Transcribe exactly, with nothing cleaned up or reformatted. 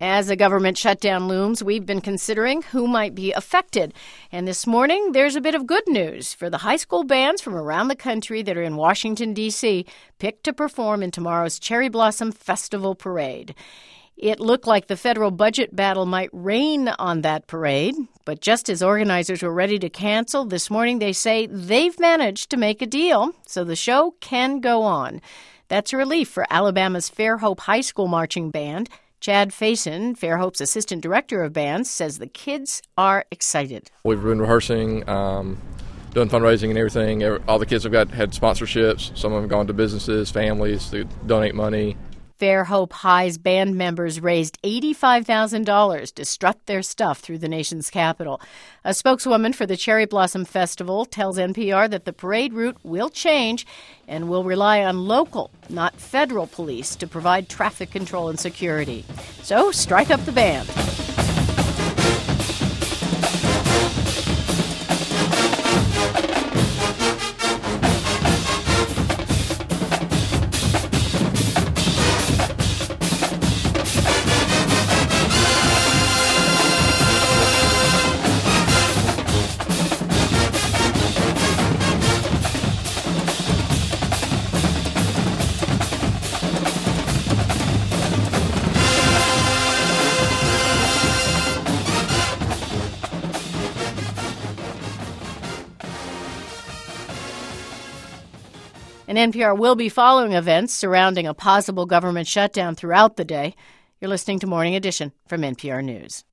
As a government shutdown looms, we've been considering who might be affected. And this morning, there's a bit of good news for the high school bands from around the country that are in Washington, D C, picked to perform in tomorrow's Cherry Blossom Festival Parade. It looked like the federal budget battle might rain on that parade, but just as organizers were ready to cancel, this morning they say they've managed to make a deal so the show can go on. That's a relief for Alabama's Fairhope High School Marching Band. Chad Faison, Fairhope's assistant director of bands, says the kids are excited. We've been rehearsing, um, doing fundraising and everything. All the kids have got had sponsorships. Some of them have gone to businesses, families to donate money. Fairhope High's band members raised eighty-five thousand dollars to strut their stuff through the nation's capital. A spokeswoman for the Cherry Blossom Festival tells N P R that the parade route will change and will rely on local, not federal police to provide traffic control and security. So strike up the band. And N P R will be following events surrounding a possible government shutdown throughout the day. You're listening to Morning Edition from N P R News.